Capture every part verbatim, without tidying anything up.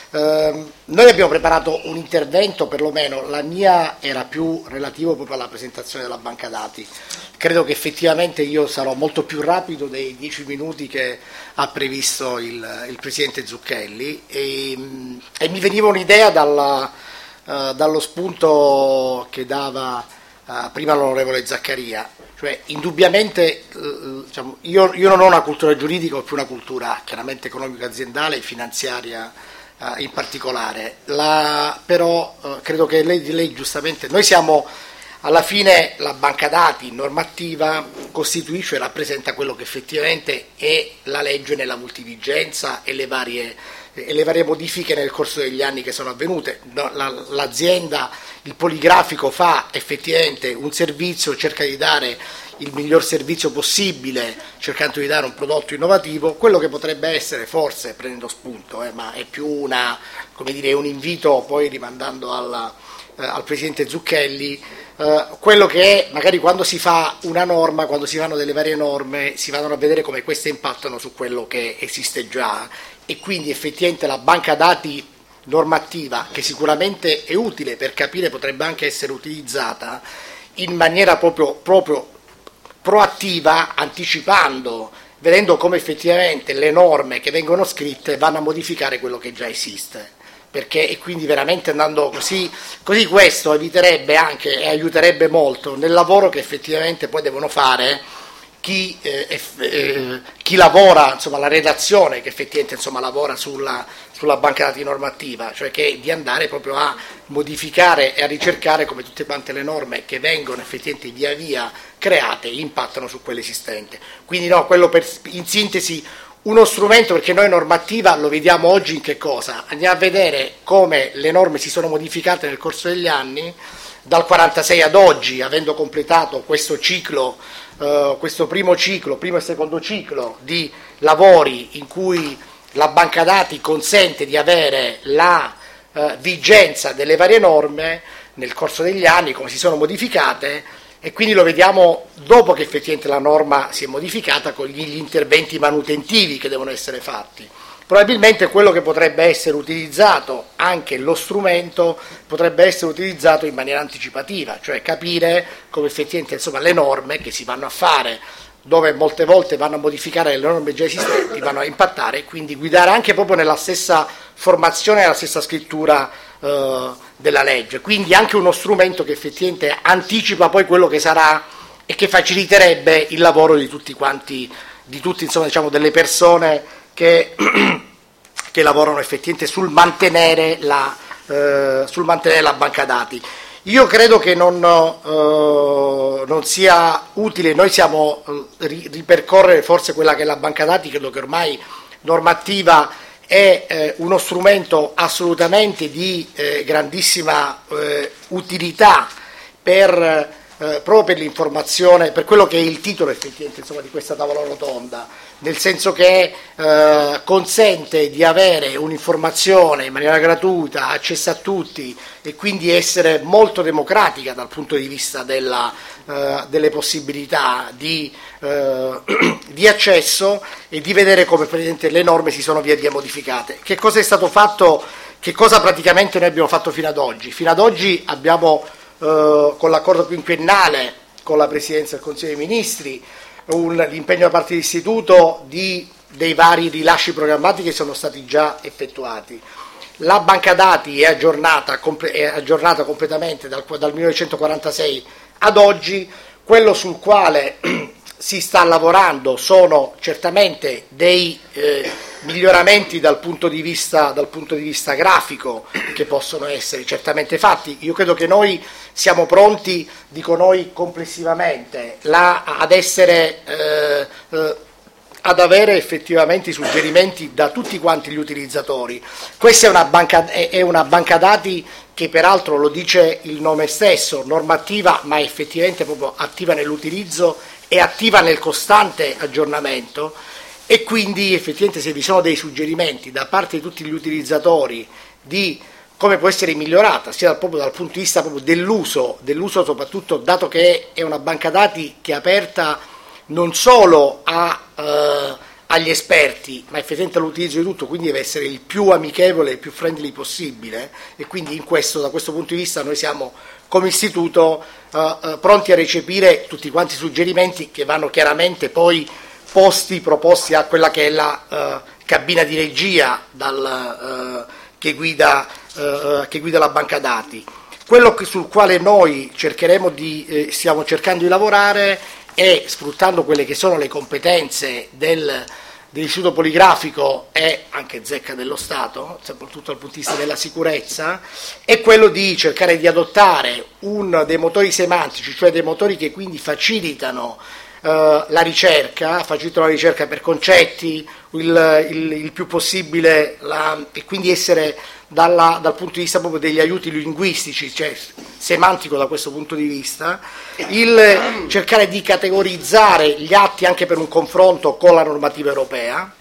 Eh, noi abbiamo preparato un intervento, perlomeno la mia era più relativo proprio alla presentazione della banca dati. Credo che effettivamente io sarò molto più rapido dei dieci minuti che ha previsto il, il Presidente Zucchelli e, e mi veniva un'idea dalla, uh, dallo spunto che dava uh, prima l'onorevole Zaccaria. Cioè, indubbiamente uh, diciamo, io, io non ho una cultura giuridica, ho più una cultura chiaramente economico-aziendale e finanziaria uh, in particolare. La, però uh, credo che lei, lei giustamente, noi siamo alla fine la banca dati normativa costituisce e rappresenta quello che effettivamente è la legge nella multivigenza e le varie, e le varie modifiche nel corso degli anni che sono avvenute. No, la, l'azienda, il poligrafico fa effettivamente un servizio, cerca di dare il miglior servizio possibile, cercando di dare un prodotto innovativo. Quello che potrebbe essere, forse prendendo spunto, eh, ma è più una, come dire, un invito, poi rimandando alla, eh, al Presidente Zucchelli, Uh, quello che è magari quando si fa una norma, quando si fanno delle varie norme, si vanno a vedere come queste impattano su quello che esiste già, e quindi effettivamente la banca dati normativa, che sicuramente è utile per capire, potrebbe anche essere utilizzata in maniera proprio, proprio proattiva, anticipando, vedendo come effettivamente le norme che vengono scritte vanno a modificare quello che già esiste. Perché, e quindi veramente andando così, così questo eviterebbe anche e aiuterebbe molto nel lavoro che effettivamente poi devono fare chi, eh, eh, chi lavora, insomma la redazione che effettivamente insomma, lavora sulla, sulla banca dati normativa, cioè che di andare proprio a modificare e a ricercare come tutte quante le norme che vengono effettivamente via via create impattano su quelle esistenti. Quindi no, quello per, in sintesi uno strumento, perché noi normativa lo vediamo oggi in che cosa? Andiamo a vedere come le norme si sono modificate nel corso degli anni, dal quarantasei ad oggi, avendo completato questo ciclo, eh, questo primo ciclo, primo e secondo ciclo di lavori in cui la banca dati consente di avere la eh, vigenza delle varie norme nel corso degli anni, come si sono modificate. E quindi lo vediamo dopo che effettivamente la norma si è modificata con gli interventi manutentivi che devono essere fatti. Probabilmente quello che potrebbe essere utilizzato, anche lo strumento, potrebbe essere utilizzato in maniera anticipativa, cioè capire come effettivamente insomma, le norme che si vanno a fare, dove molte volte vanno a modificare le norme già esistenti, vanno a impattare e quindi guidare anche proprio nella stessa formazione, nella stessa scrittura eh, della legge. Quindi anche uno strumento che effettivamente anticipa poi quello che sarà e che faciliterebbe il lavoro di tutti quanti, di tutti insomma diciamo delle persone che, che lavorano effettivamente sul mantenere la, eh, sul mantenere la banca dati. Io credo che non, eh, non sia utile, noi siamo eh, ripercorrere forse quella che è la banca dati, credo che ormai normativa è eh, uno strumento assolutamente di eh, grandissima eh, utilità per, eh, proprio per l'informazione, per quello che è il titolo effettivamente insomma, di questa tavola rotonda, nel senso che eh, consente di avere un'informazione in maniera gratuita, accessa a tutti e quindi essere molto democratica dal punto di vista della, eh, delle possibilità di, eh, di accesso e di vedere come le norme si sono via via modificate. Che cosa è stato fatto, che cosa praticamente noi abbiamo fatto fino ad oggi? Fino ad oggi abbiamo eh, con l'accordo quinquennale con la Presidenza del Consiglio dei Ministri un, l'impegno da parte dell'Istituto di, dei vari rilasci programmati che sono stati già effettuati. La banca dati è aggiornata, è aggiornata completamente dal, dal millenovecentoquarantasei ad oggi. Quello sul quale si sta lavorando sono certamente dei eh, miglioramenti dal punto di vista, dal punto di vista grafico che possono essere certamente fatti. Io credo che noi siamo pronti, dico noi complessivamente, la, ad essere eh, eh, ad avere effettivamente i suggerimenti da tutti quanti gli utilizzatori. Questa è una banca, è, è una banca dati che peraltro lo dice il nome stesso, normativa, ma effettivamente proprio attiva nell'utilizzo e attiva nel costante aggiornamento, e quindi effettivamente se vi sono dei suggerimenti da parte di tutti gli utilizzatori di come può essere migliorata, sia dal, proprio dal punto di vista proprio dell'uso, dell'uso soprattutto, dato che è una banca dati che è aperta non solo a, eh, agli esperti, ma effettivamente all'utilizzo di tutto, quindi deve essere il più amichevole, il più friendly possibile, e quindi in questo, da questo punto di vista noi siamo come istituto eh, eh, pronti a recepire tutti quanti i suggerimenti che vanno chiaramente poi posti, proposti a quella che è la eh, cabina di regia dal, eh, che, guida, eh, che guida la banca dati. Quello che, sul quale noi cercheremo di, eh, stiamo cercando di lavorare è, sfruttando quelle che sono le competenze del, dell'Istituto Poligrafico e anche Zecca dello Stato, soprattutto dal punto di vista della sicurezza, è quello di cercare di adottare un dei motori semantici, cioè dei motori che quindi facilitano Uh, la ricerca, facilitano la ricerca per concetti, il, il, il più possibile, la, e quindi essere dalla, dal punto di vista proprio degli aiuti linguistici, cioè semantico da questo punto di vista, il cercare di categorizzare gli atti anche per un confronto con la normativa europea,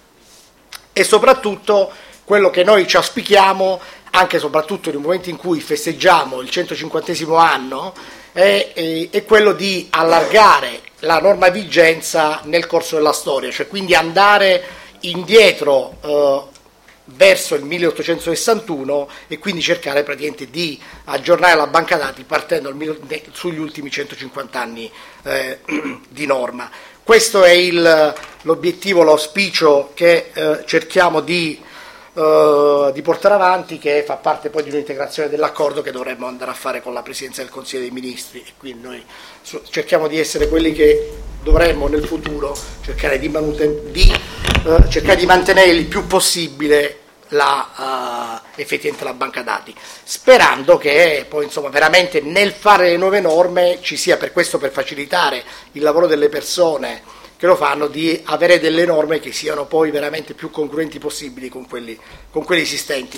e soprattutto quello che noi ci auspichiamo, anche e soprattutto nel momento in cui festeggiamo il centocinquantesimo anno, è, è, è quello di allargare la norma vigenza nel corso della storia, cioè quindi andare indietro eh, verso il milleottocentosessantuno e quindi cercare praticamente di aggiornare la banca dati partendo al, sugli ultimi centocinquanta anni eh, di norma. Questo è il, l'obiettivo, l'auspicio che eh, cerchiamo di Uh, di portare avanti, che fa parte poi di un'integrazione dell'accordo che dovremmo andare a fare con la Presidenza del Consiglio dei Ministri, e quindi noi su, cerchiamo di essere quelli che dovremmo nel futuro cercare di, manuten- di, uh, cercare di mantenere il più possibile la, uh, effettivamente la banca dati, sperando che poi insomma veramente nel fare le nuove norme ci sia, per questo, per facilitare il lavoro delle persone che lo fanno, di avere delle norme che siano poi veramente più congruenti possibili con quelli, con quelli esistenti.